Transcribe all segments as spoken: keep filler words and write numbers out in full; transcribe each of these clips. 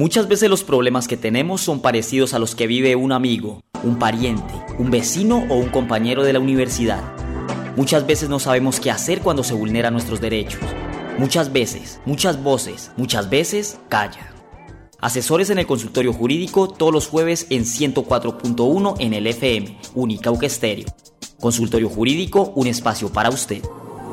Muchas veces los problemas que tenemos son parecidos a los que vive un amigo, un pariente, un vecino o un compañero de la universidad. Muchas veces no sabemos qué hacer cuando se vulneran nuestros derechos. Muchas veces, muchas voces, muchas veces callan. Asesores en el consultorio jurídico todos los jueves en ciento cuatro punto uno en el F M, Unicauca Estéreo. Consultorio jurídico, un espacio para usted.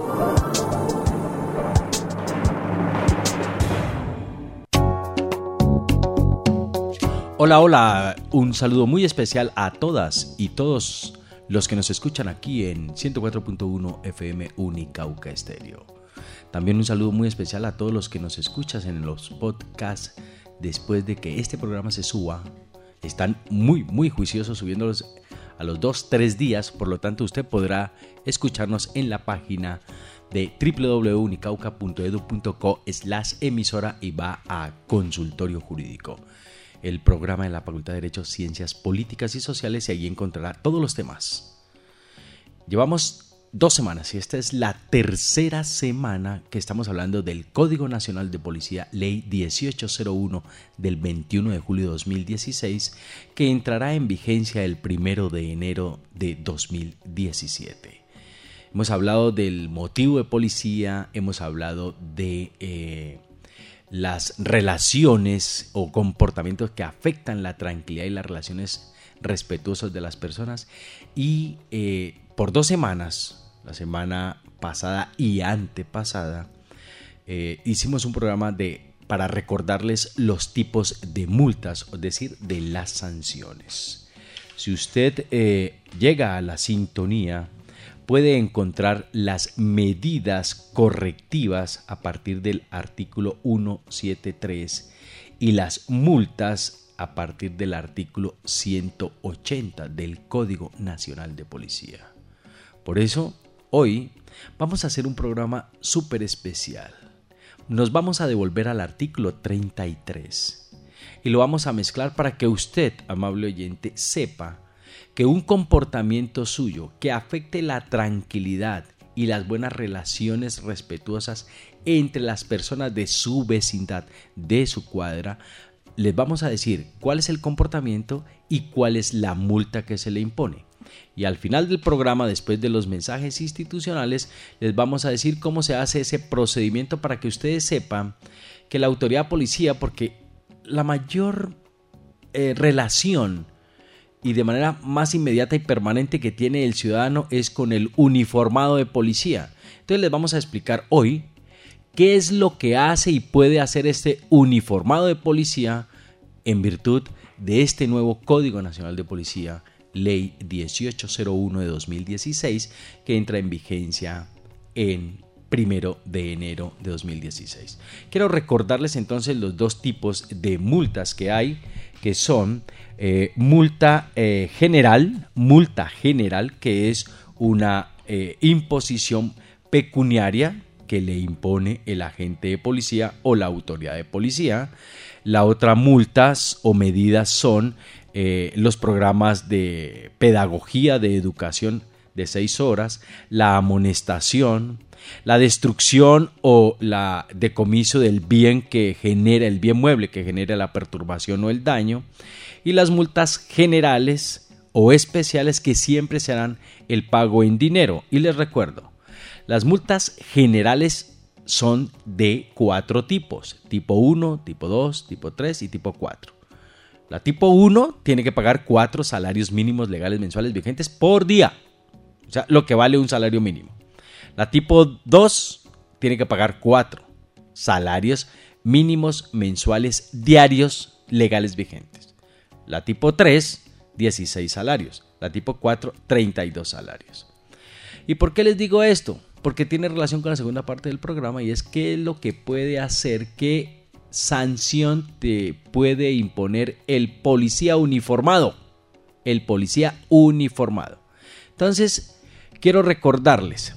Hola, hola, un saludo muy especial a todas y todos los que nos escuchan aquí en ciento cuatro punto uno F M Unicauca Estéreo. También un saludo muy especial a todos los que nos escuchan en los podcasts después de que este programa se suba. Están muy, muy juiciosos subiéndolos a los dos, tres días, por lo tanto usted podrá escucharnos en la página de doble u doble u doble u punto unicauca punto edu punto co slash emisora y va a Consultorio Jurídico, el programa de la Facultad de Derecho, Ciencias Políticas y Sociales, y allí encontrará todos los temas. Llevamos dos semanas y esta es la tercera semana que estamos hablando del Código Nacional de Policía, Ley dieciocho cero uno del veintiuno de julio de dos mil dieciséis, que entrará en vigencia el primero de enero de dos mil diecisiete. Hemos hablado del motivo de policía, hemos hablado de Eh, las relaciones o comportamientos que afectan la tranquilidad y las relaciones respetuosas de las personas y eh, por dos semanas, la semana pasada y antepasada, eh, hicimos un programa de, para recordarles los tipos de multas, es decir, de las sanciones. Si usted eh, llega a la sintonía, puede encontrar las medidas correctivas a partir del artículo ciento setenta y tres y las multas a partir del artículo ciento ochenta del Código Nacional de Policía. Por eso, hoy vamos a hacer un programa súper especial. Nos vamos a devolver al artículo treinta y tres y lo vamos a mezclar para que usted, amable oyente, sepa que un comportamiento suyo que afecte la tranquilidad y las buenas relaciones respetuosas entre las personas de su vecindad, de su cuadra, les vamos a decir cuál es el comportamiento y cuál es la multa que se le impone. Y al final del programa, después de los mensajes institucionales, les vamos a decir cómo se hace ese procedimiento para que ustedes sepan que la autoridad policía, porque la mayor eh, relación y de manera más inmediata y permanente que tiene el ciudadano es con el uniformado de policía. Entonces les vamos a explicar hoy qué es lo que hace y puede hacer este uniformado de policía en virtud de este nuevo Código Nacional de Policía, Ley dieciocho cero uno de dos mil dieciséis, que entra en vigencia en primero de enero de dos mil dieciséis. Quiero recordarles entonces los dos tipos de multas que hay, que son eh, multa eh, general, multa general, que es una eh, imposición pecuniaria que le impone el agente de policía o la autoridad de policía. La otra multas o medidas son eh, los programas de pedagogía, de educación de seis horas, la amonestación, la destrucción o la decomiso del bien que genera, el bien mueble que genera la perturbación o el daño, y las multas generales o especiales que siempre serán el pago en dinero. Y les recuerdo, las multas generales son de cuatro tipos: tipo uno, tipo dos, tipo tres y tipo cuatro. La tipo uno tiene que pagar cuatro salarios mínimos legales mensuales vigentes por día, o sea, lo que vale un salario mínimo. La tipo dos tiene que pagar cuatro salarios mínimos mensuales diarios legales vigentes. La tipo tres, dieciséis salarios. La tipo cuatro, treinta y dos salarios. ¿Y por qué les digo esto? Porque tiene relación con la segunda parte del programa, y es qué es lo que puede hacer, qué sanción te puede imponer el policía uniformado. El policía uniformado. Entonces, quiero recordarles.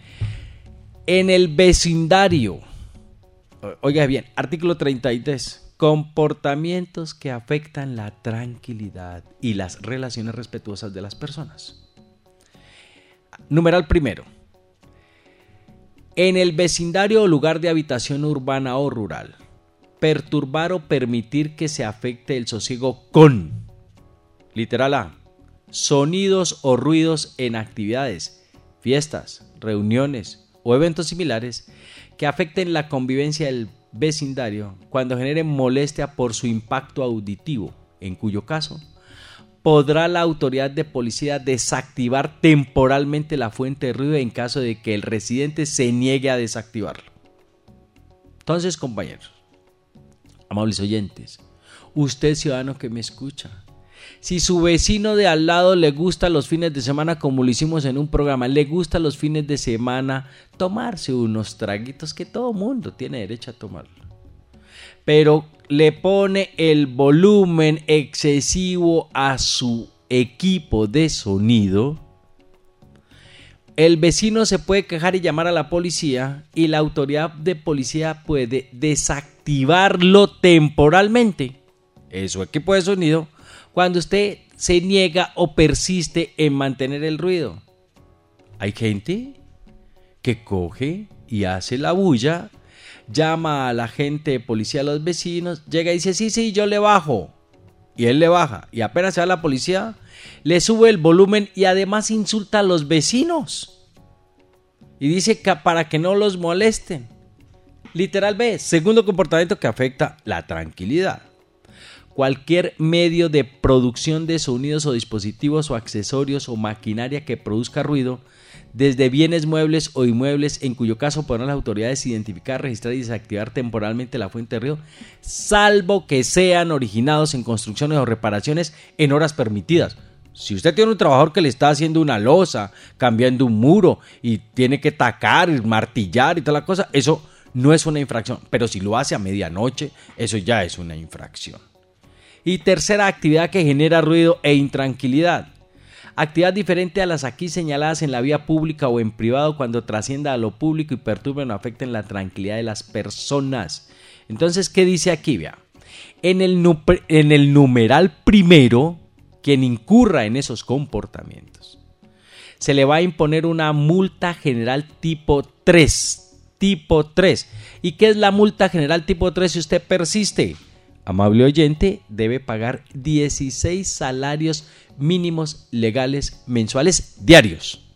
En el vecindario, oiga bien, artículo treinta y tres, comportamientos que afectan la tranquilidad y las relaciones respetuosas de las personas. Numeral primero. En el vecindario o lugar de habitación urbana o rural, perturbar o permitir que se afecte el sosiego con, literal A, sonidos o ruidos en actividades, fiestas, reuniones o eventos similares que afecten la convivencia del vecindario cuando generen molestia por su impacto auditivo, en cuyo caso podrá la autoridad de policía desactivar temporalmente la fuente de ruido en caso de que el residente se niegue a desactivarlo. Entonces, compañeros, amables oyentes, usted ciudadano que me escucha, si su vecino de al lado le gusta los fines de semana, como lo hicimos en un programa, le gusta los fines de semana tomarse unos traguitos, que todo mundo tiene derecho a tomarlo, pero le pone el volumen excesivo a su equipo de sonido, el vecino se puede quejar y llamar a la policía, y la autoridad de policía puede desactivarlo temporalmente, es su equipo de sonido, cuando usted se niega o persiste en mantener el ruido. Hay gente que coge y hace la bulla, llama a la gente de policía, a los vecinos, llega y dice, sí, sí, yo le bajo. Y él le baja, y apenas se va la policía, le sube el volumen y además insulta a los vecinos. Y dice que para que no los molesten. Literal B, segundo comportamiento que afecta la tranquilidad. Cualquier medio de producción de sonidos o dispositivos o accesorios o maquinaria que produzca ruido, desde bienes muebles o inmuebles, en cuyo caso podrán las autoridades identificar, registrar y desactivar temporalmente la fuente de ruido, salvo que sean originados en construcciones o reparaciones en horas permitidas. Si usted tiene un trabajador que le está haciendo una losa, cambiando un muro y tiene que tacar, martillar y toda la cosa, eso no es una infracción. Pero si lo hace a medianoche, eso ya es una infracción. Y tercera actividad que genera ruido e intranquilidad. Actividad diferente a las aquí señaladas en la vía pública o en privado cuando trascienda a lo público y perturben o afecten la tranquilidad de las personas. Entonces, ¿qué dice aquí? Vea, en el, en el numeral primero, quien incurra en esos comportamientos, se le va a imponer una multa general tipo tres. Tipo tres. ¿Y qué es la multa general tipo tres si usted persiste? Amable oyente, debe pagar dieciséis salarios mínimos legales mensuales diarios.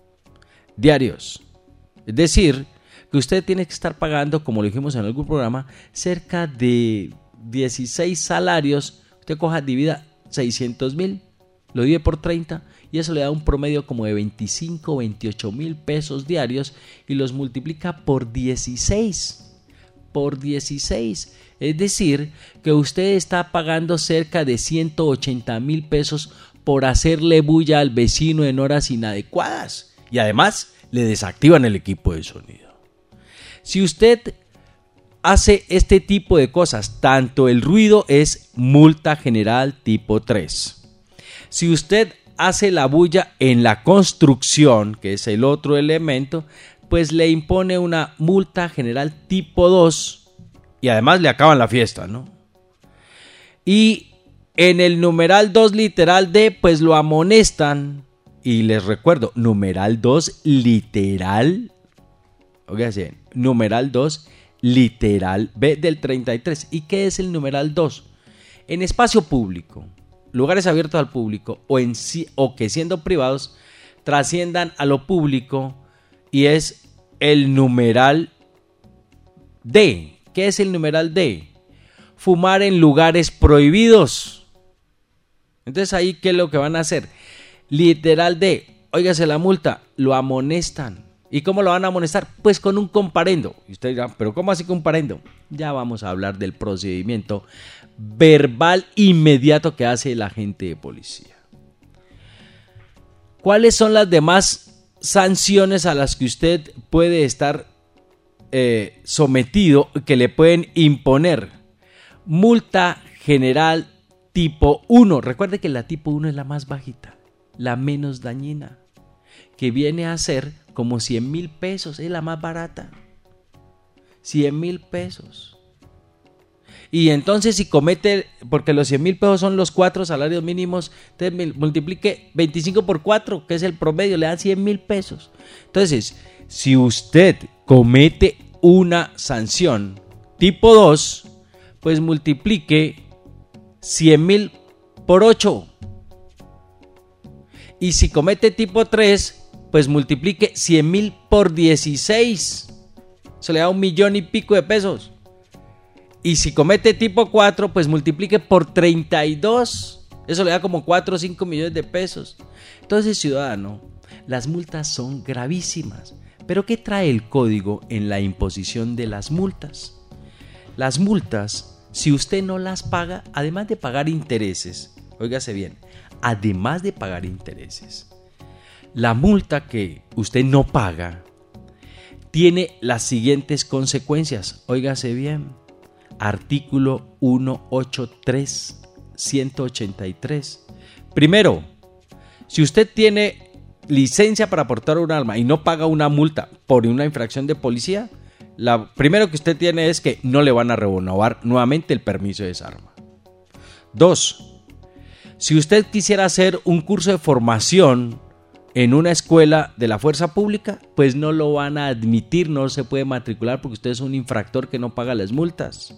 Diarios. Es decir, que usted tiene que estar pagando, como lo dijimos en algún programa, cerca de dieciséis salarios. Usted coja, divida seiscientos mil, lo divide por treinta y eso le da un promedio como de veinticinco, veintiocho mil pesos diarios y los multiplica por dieciséis. Por dieciséis. Es decir, que usted está pagando cerca de ciento ochenta mil pesos por hacerle bulla al vecino en horas inadecuadas. Y además le desactivan el equipo de sonido. Si usted hace este tipo de cosas, tanto el ruido es multa general tipo tres. Si usted hace la bulla en la construcción, que es el otro elemento, pues le impone una multa general tipo dos. Y además le acaban la fiesta, ¿no? Y en el numeral dos literal D, pues lo amonestan. Y les recuerdo, numeral dos literal, oigan, numeral dos literal B del treinta y tres. ¿Y qué es el numeral dos? En espacio público, lugares abiertos al público o, en, o que siendo privados trasciendan a lo público, y es el numeral D. ¿Qué es el numeral D? Fumar en lugares prohibidos. Entonces ahí, ¿qué es lo que van a hacer? Literal D, óigase la multa, lo amonestan. ¿Y cómo lo van a amonestar? Pues con un comparendo. Y usted dirá, ¿pero cómo así comparendo? Ya vamos a hablar del procedimiento verbal inmediato que hace el agente de policía. ¿Cuáles son las demás sanciones a las que usted puede estar Eh, sometido, que le pueden imponer? Multa general tipo uno. Recuerde que la tipo uno es la más bajita, la menos dañina, que viene a ser como cien mil pesos, es la más barata. cien mil pesos. Y entonces, si comete, porque los cien mil pesos son los cuatro salarios mínimos, entonces multiplique veinticinco por cuatro, que es el promedio, le dan cien mil pesos. Entonces, si usted comete una sanción tipo dos, pues multiplique cien mil por ocho. Y si comete tipo tres, pues multiplique cien mil por dieciséis. Eso le da un millón y pico de pesos. Y si comete tipo cuatro, pues multiplique por treinta y dos. Eso le da como cuatro o cinco millones de pesos. Entonces, ciudadano, las multas son gravísimas. ¿Pero qué trae el código en la imposición de las multas? Las multas, si usted no las paga, además de pagar intereses, óigase bien, además de pagar intereses, la multa que usted no paga tiene las siguientes consecuencias. Óigase bien. Artículo ciento ochenta y tres, ciento ochenta y tres. Primero, si usted tiene licencia para portar un arma y no paga una multa por una infracción de policía, lo primero que usted tiene es que no le van a renovar nuevamente el permiso de esa arma. Dos, si usted quisiera hacer un curso de formación en una escuela de la fuerza pública, pues no lo van a admitir, no se puede matricular porque usted es un infractor que no paga las multas.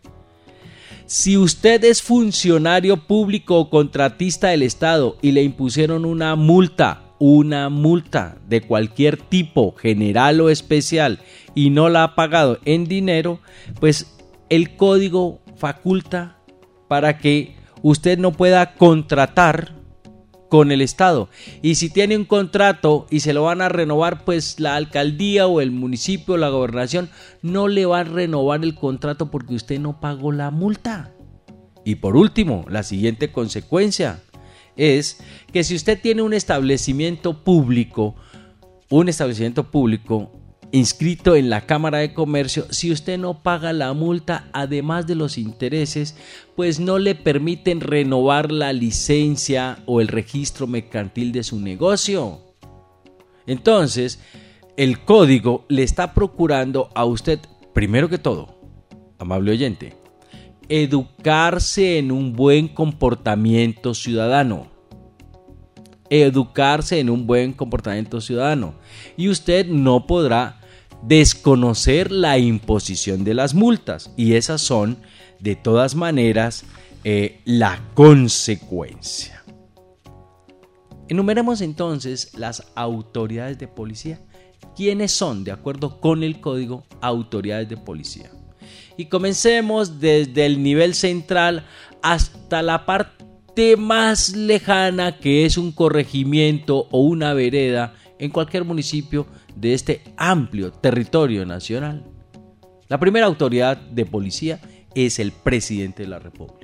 Si usted es funcionario público o contratista del Estado y le impusieron una multa, una multa de cualquier tipo, general o especial, y no la ha pagado en dinero, pues el código faculta para que usted no pueda contratar con el Estado. Y si tiene un contrato y se lo van a renovar, pues la alcaldía o el municipio o la gobernación no le va a renovar el contrato porque usted no pagó la multa. Y por último, la siguiente consecuencia es que si usted tiene un establecimiento público, un establecimiento público inscrito en la Cámara de Comercio, si usted no paga la multa, además de los intereses, pues no le permiten renovar la licencia o el registro mercantil de su negocio. Entonces, el código le está procurando a usted, primero que todo, amable oyente, educarse en un buen comportamiento ciudadano. Educarse en un buen comportamiento ciudadano. Y usted no podrá desconocer la imposición de las multas. Y esas son, de todas maneras, eh, la consecuencia. Enumeremos entonces las autoridades de policía. ¿Quiénes son, de acuerdo con el código, autoridades de policía? Y comencemos desde el nivel central hasta la parte más lejana, que es un corregimiento o una vereda en cualquier municipio de este amplio territorio nacional. La primera autoridad de policía es el presidente de la República.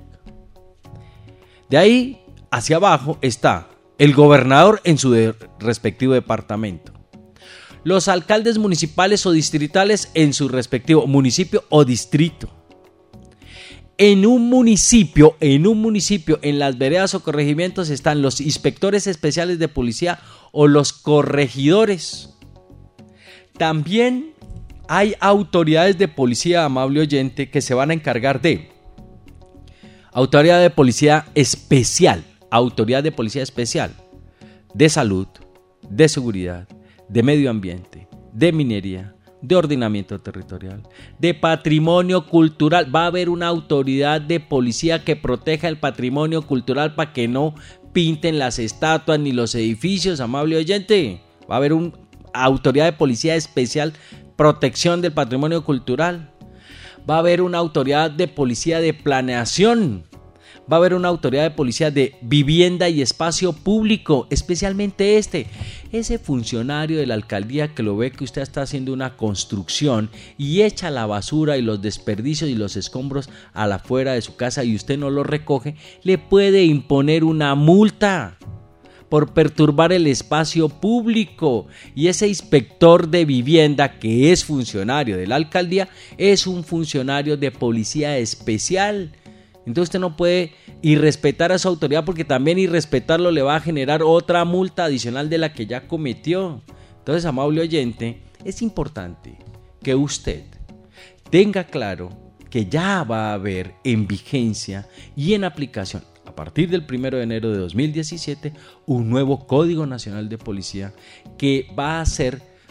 De ahí hacia abajo está el gobernador en su de- respectivo departamento, los alcaldes municipales o distritales en su respectivo municipio o distrito. En un municipio, en un municipio, en las veredas o corregimientos están los inspectores especiales de policía o los corregidores. También hay autoridades de policía, amable oyente, que se van a encargar de autoridad de policía especial, autoridad de policía especial, de salud, de seguridad, de medio ambiente, de minería, de ordenamiento territorial, de patrimonio cultural. Va a haber una autoridad de policía que proteja el patrimonio cultural para que no pinten las estatuas ni los edificios, amable oyente. Va a haber una autoridad de policía especial, protección del patrimonio cultural. Va a haber una autoridad de policía de planeación. Va a haber una autoridad de policía de vivienda y espacio público, especialmente este, ese funcionario de la alcaldía que lo ve que usted está haciendo una construcción y echa la basura y los desperdicios y los escombros a la afuera de su casa y usted no lo recoge, le puede imponer una multa por perturbar el espacio público. Y ese inspector de vivienda, que es funcionario de la alcaldía, es un funcionario de policía especial. Entonces usted no puede irrespetar a su autoridad, porque también irrespetarlo le va a generar otra multa adicional de la que ya cometió. Entonces, amable oyente, es importante que usted tenga claro que ya va a haber en vigencia y en aplicación a partir del primero de enero de dos mil diecisiete un nuevo Código Nacional de Policía que va a ser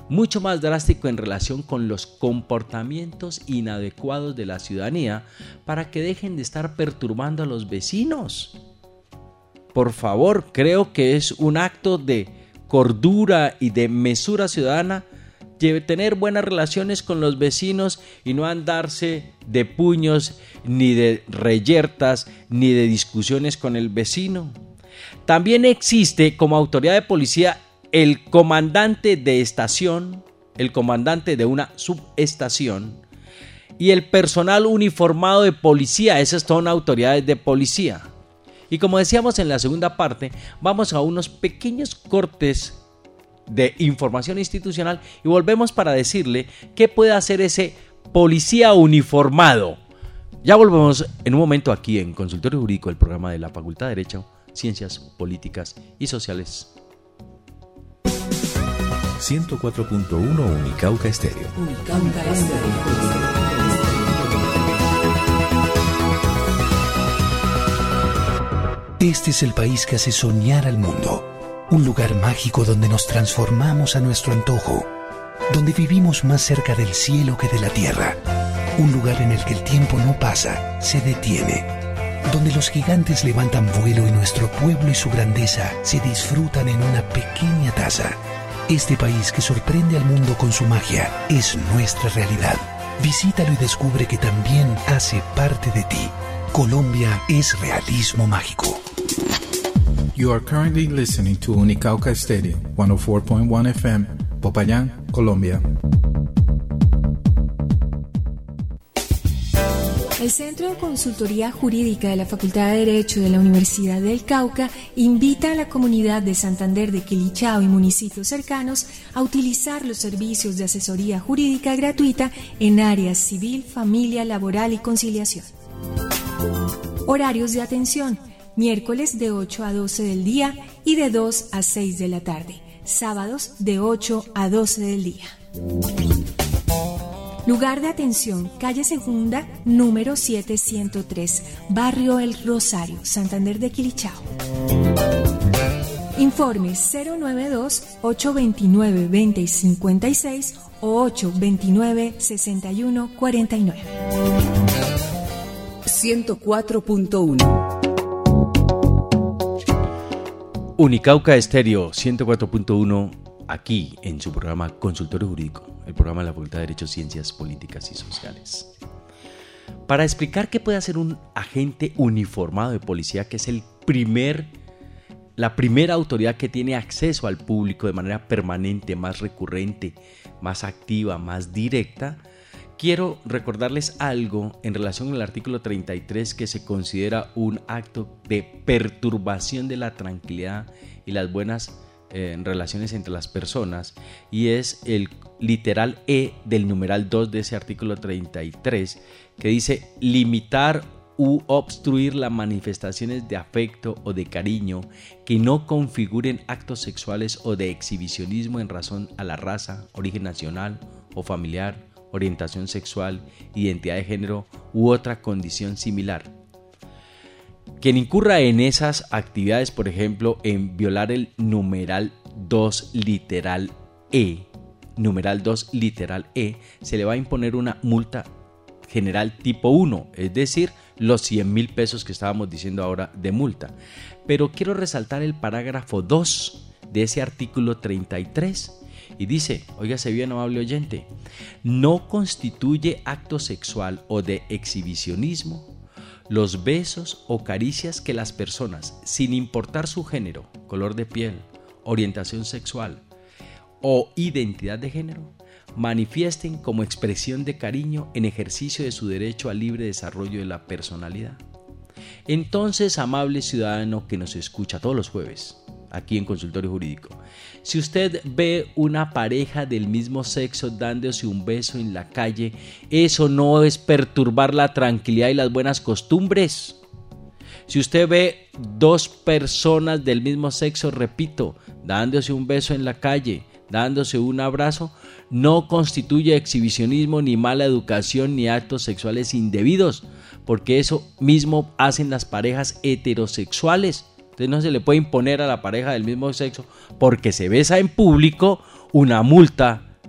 mucho más drástico en relación con los comportamientos inadecuados de la ciudadanía para que dejen de estar perturbando a los vecinos. Por favor, creo que es un acto de cordura y de mesura ciudadana tener buenas relaciones con los vecinos y no andarse de puños, ni de reyertas, ni de discusiones con el vecino. También existe como autoridad de policía el comandante de estación, el comandante de una subestación y el personal uniformado de policía. Esas son autoridades de policía. Y como decíamos en la segunda parte, vamos a unos pequeños cortes de información institucional y volvemos para decirle qué puede hacer ese policía uniformado. Ya volvemos en un momento aquí en Consultorio Jurídico, el programa de la Facultad de Derecho, Ciencias Políticas y Sociales. ciento cuatro punto uno Unicauca Estéreo. Unicauca Estéreo. Este es el país que hace soñar al mundo. Un lugar mágico donde nos transformamos a nuestro antojo, donde vivimos más cerca del cielo que de la tierra. Un lugar en el que el tiempo no pasa, se detiene. Donde los gigantes levantan vuelo y nuestro pueblo y su grandeza se disfrutan en una pequeña taza. Este país que sorprende al mundo con su magia es nuestra realidad. Visítalo y descubre que también hace parte de ti. Colombia es realismo mágico. You are currently listening to Unicauca Estéreo, ciento cuatro punto uno F M, Popayán, Colombia. El Centro de Consultoría Jurídica de la Facultad de Derecho de la Universidad del Cauca invita a la comunidad de Santander de Quilichao y municipios cercanos a utilizar los servicios de asesoría jurídica gratuita en áreas civil, familia, laboral y conciliación. Horarios de atención: miércoles de ocho a doce del día y de dos a seis de la tarde. Sábados de ocho a doce del día. Lugar de atención: calle Segunda, número setecientos tres, Barrio El Rosario, Santander de Quilichao. Informes cero noventa y dos, ochocientos veintinueve, veinte cincuenta y seis o ochocientos veintinueve, sesenta y uno cuarenta y nueve. ciento cuatro punto uno Unicauca Estéreo ciento cuatro punto uno, aquí en su programa Consultorio Jurídico, el programa de la Facultad de Derecho, Ciencias Políticas y Sociales. Para explicar qué puede hacer un agente uniformado de policía, que es el primer, la primera autoridad que tiene acceso al público de manera permanente, más recurrente, más activa, más directa, quiero recordarles algo en relación al artículo treinta y tres, que se considera un acto de perturbación de la tranquilidad y las buenas eh, relaciones entre las personas, y es el literal E del numeral dos de ese artículo treinta y tres, que dice: limitar u obstruir las manifestaciones de afecto o de cariño que no configuren actos sexuales o de exhibicionismo en razón a la raza, origen nacional o familiar, orientación sexual, identidad de género u otra condición similar. Quien incurra en esas actividades, por ejemplo, en violar el numeral dos literal E, numeral dos literal E, se le va a imponer una multa general tipo uno, es decir, los cien mil pesos que estábamos diciendo ahora de multa. Pero quiero resaltar el parágrafo dos de ese artículo treinta y tres, y dice, óigase bien, amable oyente: no constituye acto sexual o de exhibicionismo los besos o caricias que las personas, sin importar su género, color de piel, orientación sexual o identidad de género, manifiesten como expresión de cariño en ejercicio de su derecho al libre desarrollo de la personalidad. Entonces, amable ciudadano que nos escucha todos los jueves aquí en Consultorio Jurídico, si usted ve una pareja del mismo sexo dándose un beso en la calle, eso no es perturbar la tranquilidad y las buenas costumbres. Si usted ve dos personas del mismo sexo, repito, dándose un beso en la calle, dándose un abrazo, no constituye exhibicionismo, ni mala educación, ni actos sexuales indebidos, porque eso mismo hacen las parejas heterosexuales. Entonces no se le puede imponer a la pareja del mismo sexo, porque se besa en público, una multa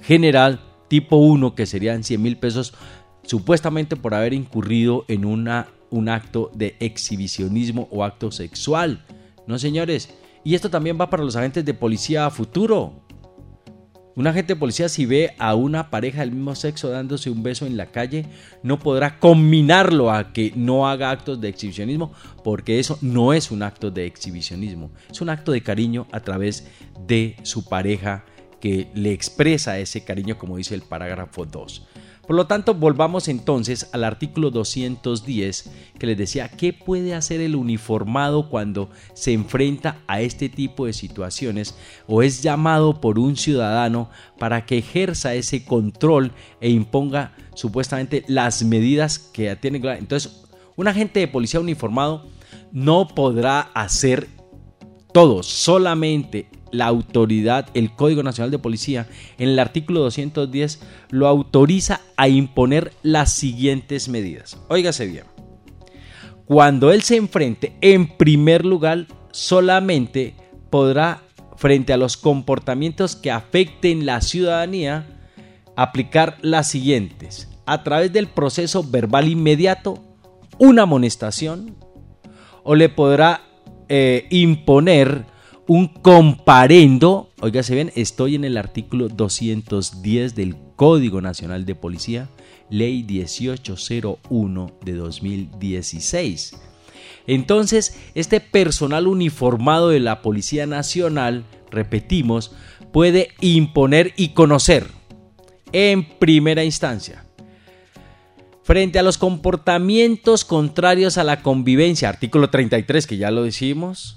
general tipo uno, que serían cien mil pesos, supuestamente por haber incurrido en una, un acto de exhibicionismo o acto sexual. No, señores, y esto también va para los agentes de policía a futuro. Un agente de policía, si ve a una pareja del mismo sexo dándose un beso en la calle, no podrá combinarlo a que no haga actos de exhibicionismo, porque eso no es un acto de exhibicionismo, es un acto de cariño a través de su pareja que le expresa ese cariño, como dice el parágrafo dos. Por lo tanto, volvamos entonces al artículo doscientos diez, que les decía qué puede hacer el uniformado cuando se enfrenta a este tipo de situaciones o es llamado por un ciudadano para que ejerza ese control e imponga supuestamente las medidas que tiene. Entonces, un agente de policía uniformado no podrá hacer todo, solamente la autoridad, el Código Nacional de Policía, en el artículo doscientos diez, lo autoriza a imponer las siguientes medidas. Óigase bien. Cuando él se enfrente, en primer lugar, solamente podrá, frente a los comportamientos que afecten la ciudadanía, aplicar las siguientes. A través del proceso verbal inmediato, una amonestación, o le podrá eh, imponer un comparendo. Óigase bien, estoy en el artículo doscientos diez del Código Nacional de Policía, ley dieciocho cero uno de dos mil dieciséis. Entonces, este personal uniformado de la Policía Nacional, repetimos, puede imponer y conocer en primera instancia, frente a los comportamientos contrarios a la convivencia, artículo treinta y tres, que ya lo decimos,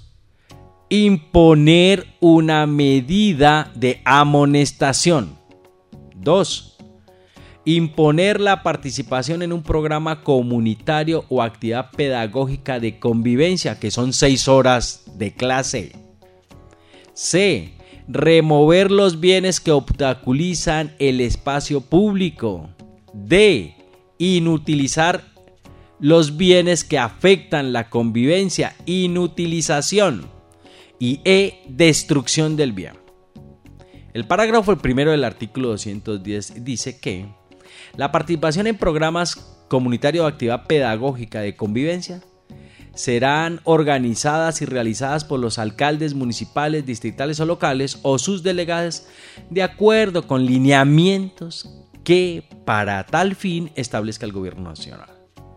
imponer una medida de amonestación. Dos, imponer la participación en un programa comunitario o actividad pedagógica de convivencia, que son seis horas de clase. C, remover los bienes que obstaculizan el espacio público. D, inutilizar los bienes que afectan la convivencia, inutilización. Y E, destrucción del bien. El parágrafo primero del artículo doscientos diez dice que la participación en programas comunitarios de actividad pedagógica de convivencia serán organizadas y realizadas por los alcaldes municipales, distritales o locales o sus delegados de acuerdo con lineamientos que para tal fin establezca el gobierno nacional.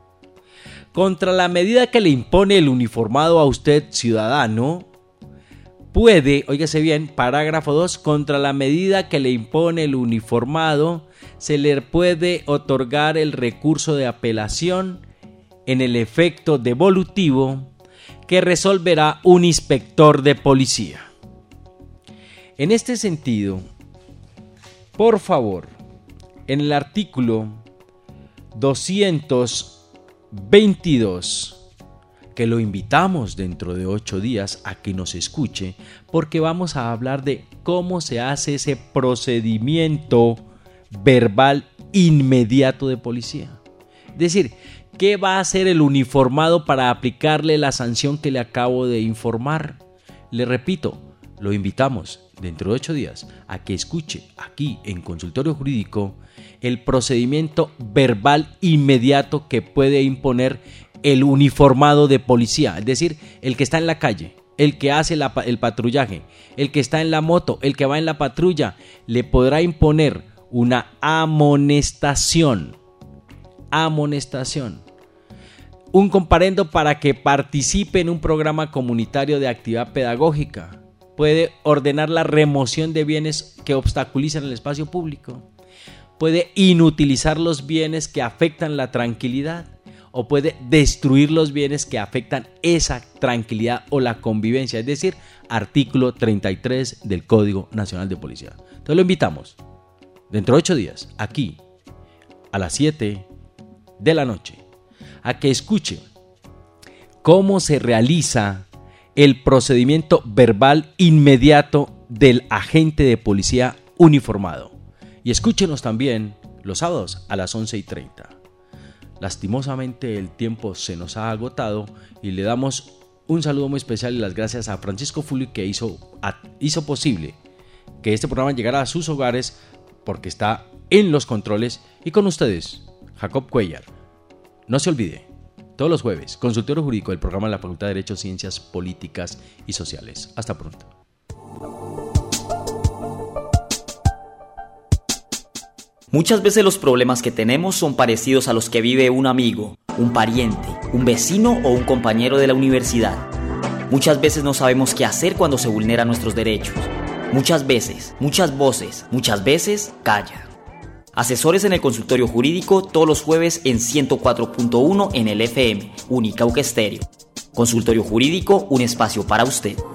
Contra la medida que le impone el uniformado a usted, ciudadano, puede, óigase bien, parágrafo dos, contra la medida que le impone el uniformado, se le puede otorgar el recurso de apelación en el efecto devolutivo que resolverá un inspector de policía. En este sentido, por favor, en el artículo doscientos veintidós, que lo invitamos dentro de ocho días a que nos escuche, porque vamos a hablar de cómo se hace ese procedimiento verbal inmediato de policía. Es decir, ¿qué va a hacer el uniformado para aplicarle la sanción que le acabo de informar? Le repito, lo invitamos dentro de ocho días a que escuche aquí en Consultorio Jurídico el procedimiento verbal inmediato que puede imponer el uniformado de policía, es decir, el que está en la calle, el que hace la, el patrullaje, el que está en la moto, el que va en la patrulla, le podrá imponer una amonestación, amonestación, un comparendo para que participe en un programa comunitario de actividad pedagógica, puede ordenar la remoción de bienes que obstaculizan el espacio público, puede inutilizar los bienes que afectan la tranquilidad, o puede destruir los bienes que afectan esa tranquilidad o la convivencia, es decir, artículo treinta y tres del Código Nacional de Policía. Entonces lo invitamos dentro de ocho días, aquí, a las siete de la noche, a que escuche cómo se realiza el procedimiento verbal inmediato del agente de policía uniformado. Y escúchenos también los sábados a las once y treinta. Lastimosamente el tiempo se nos ha agotado y le damos un saludo muy especial y las gracias a Francisco Fulli, que hizo, a, hizo posible que este programa llegara a sus hogares porque está en los controles, y con ustedes, Jacob Cuellar. No se olvide, todos los jueves, consultorio jurídico del programa de la Facultad de Derecho, Ciencias Políticas y Sociales. Hasta pronto. Muchas veces los problemas que tenemos son parecidos a los que vive un amigo, un pariente, un vecino o un compañero de la universidad. Muchas veces no sabemos qué hacer cuando se vulneran nuestros derechos. Muchas veces, muchas voces, muchas veces callan. Asesores en el consultorio jurídico todos los jueves en ciento cuatro punto uno en el F M, Unicauca Estéreo. Consultorio jurídico, un espacio para usted.